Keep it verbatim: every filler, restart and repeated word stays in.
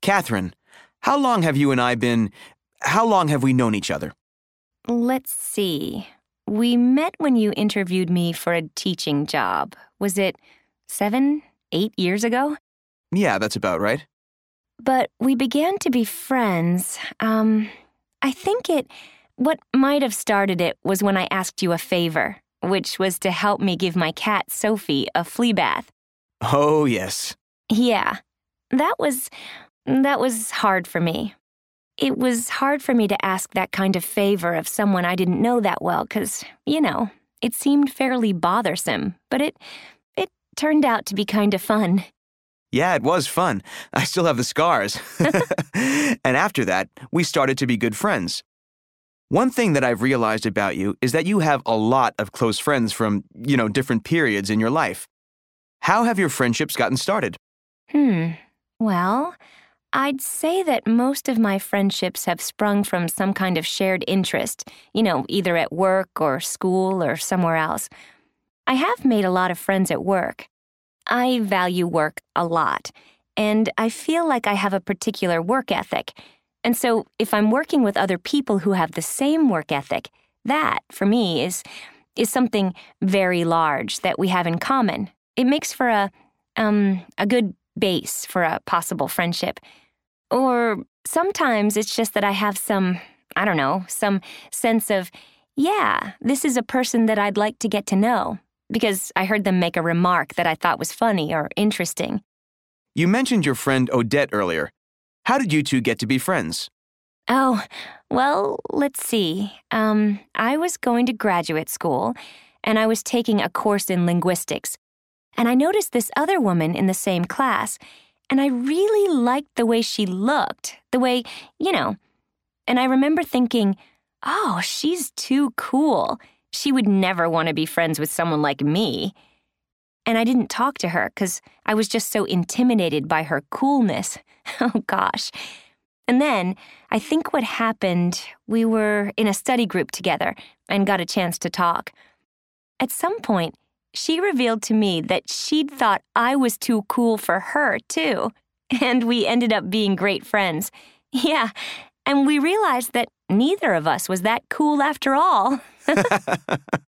Catherine, how long have you and I been... How long have we known each other? Let's see. We met when you interviewed me for a teaching job. Was it seven, eight years ago? Yeah, that's about right. But we began to be friends. Um, I think it... What might have started it was when I asked you a favor, which was to help me give my cat, Sophie, a flea bath. Oh, yes. Yeah. That was... That was hard for me. It was hard for me to ask that kind of favor of someone I didn't know that well, because, you know, it seemed fairly bothersome, but it... it turned out to be kind of fun. Yeah, it was fun. I still have the scars. And after that, we started to be good friends. One thing that I've realized about you is that you have a lot of close friends from, you know, different periods in your life. How have your friendships gotten started? Hmm. Well, I'd say that most of my friendships have sprung from some kind of shared interest, you know, either at work or school or somewhere else. I have made a lot of friends at work. I value work a lot, and I feel like I have a particular work ethic. And so if I'm working with other people who have the same work ethic, that, for me, is is something very large that we have in common. It makes for a, um, a good base for a possible friendship. Or sometimes it's just that I have some, I don't know, some sense of, yeah, this is a person that I'd like to get to know, because I heard them make a remark that I thought was funny or interesting. You mentioned your friend Odette earlier. How did you two get to be friends? Oh, well, let's see. Um, I was going to graduate school, and I was taking a course in linguistics. And I noticed this other woman in the same class, and I really liked the way she looked, the way, you know. And I remember thinking, oh, she's too cool. She would never want to be friends with someone like me. And I didn't talk to her because I was just so intimidated by her coolness. Oh, gosh. And then, I think what happened, we were in a study group together and got a chance to talk. At some point, she revealed to me that she'd thought I was too cool for her, too. And we ended up being great friends. Yeah, and we realized that neither of us was that cool after all.